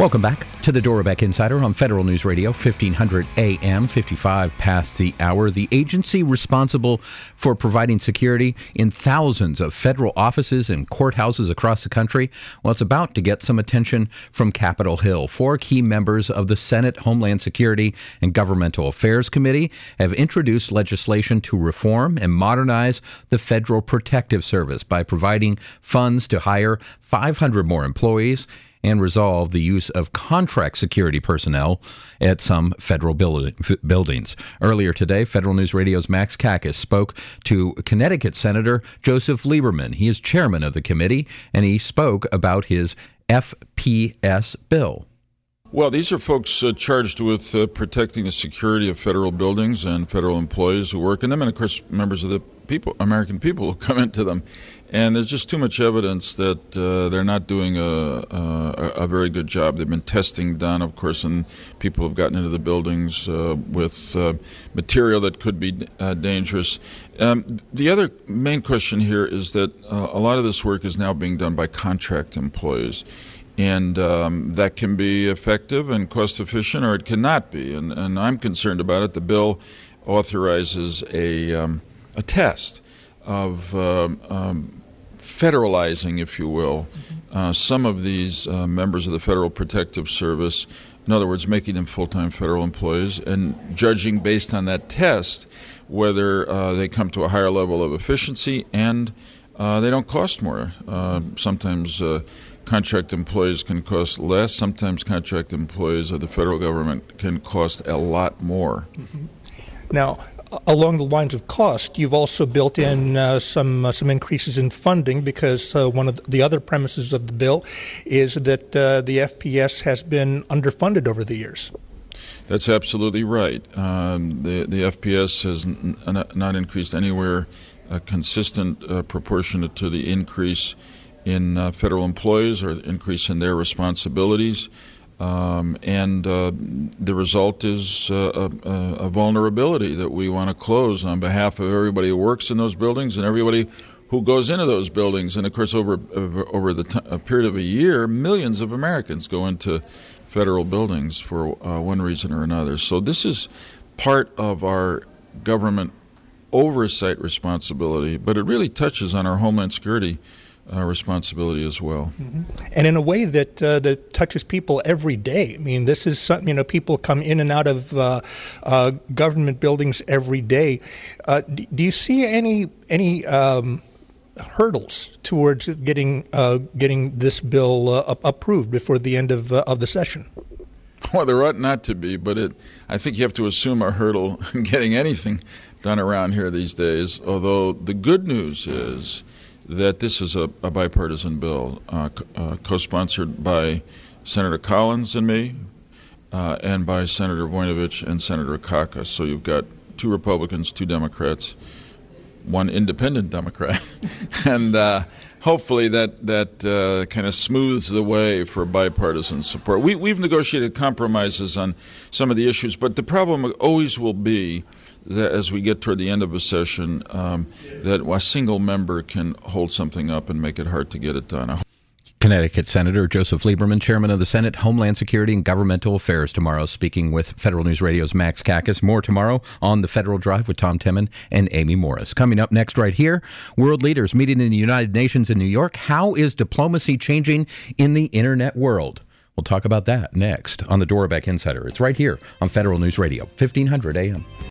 Welcome back to the Dorobeck Insider on Federal News Radio, 1500 AM, 55 past the hour. The agency responsible for providing security in thousands of federal offices and courthouses across the country, well, it's about to get some attention from Capitol Hill. 4 key members of the Senate Homeland Security and Governmental Affairs Committee have introduced legislation to reform and modernize the Federal Protective Service by providing funds to hire 500 more employees and resolve the use of contract security personnel at some federal buildings. Earlier today, Federal News Radio's Max Kakis spoke to Connecticut Senator Joseph Lieberman. He is chairman of the committee, and he spoke about his FPS bill. Well, these are folks charged with protecting the security of federal buildings and federal employees who work in them, and of course, members of the American people who come into them. And there's just too much evidence that they're not doing a very good job. They've been testing done, of course, and people have gotten into the buildings with material that could be dangerous. The other main question here is that a lot of this work is now being done by contract employees. And that can be effective and cost efficient, or it cannot be. And I'm concerned about it. The bill authorizes a test of federalizing, if you will, some of these members of the Federal Protective Service. In other words, making them full-time federal employees and judging based on that test whether they come to a higher level of efficiency and they don't cost more. Sometimes contract employees can cost less. Sometimes contract employees of the federal government can cost a lot more. Mm-hmm. Now, along the lines of cost, you've also built in some increases in funding because one of the other premises of the bill is that the FPS has been underfunded over the years. That's absolutely right. The FPS has not increased anywhere consistent proportionate to the increase in federal employees or increase in their responsibilities. And the result is a vulnerability that we want to close on behalf of everybody who works in those buildings and everybody who goes into those buildings. And, of course, over a period of a year, millions of Americans go into federal buildings for one reason or another. So this is part of our government oversight responsibility, but it really touches on our Homeland Security responsibility as well. Mm-hmm. And in a way that touches people every day. I mean, this is something, people come in and out of government buildings every day. Do you see any hurdles towards getting this bill approved before the end of the session? Well, there ought not to be, but I think you have to assume a hurdle in getting anything done around here these days, although the good news is that this is a bipartisan bill, co-sponsored by Senator Collins and me, and by Senator Voinovich and Senator Akaka. So you've got 2 Republicans, 2 Democrats, 1 independent Democrat, and hopefully that kind of smooths the way for bipartisan support. We've negotiated compromises on some of the issues, but the problem always will be that as we get toward the end of a session, that a single member can hold something up and make it hard to get it done. Connecticut Senator Joseph Lieberman, chairman of the Senate Homeland Security and Governmental Affairs, tomorrow, speaking with Federal News Radio's Max Kakis. More tomorrow on the Federal Drive with Tom Temin and Amy Morris. Coming up next right here, world leaders meeting in the United Nations in New York. How is diplomacy changing in the internet world? We'll talk about that next on the Dorobeck Insider. It's right here on Federal News Radio, 1500 AM.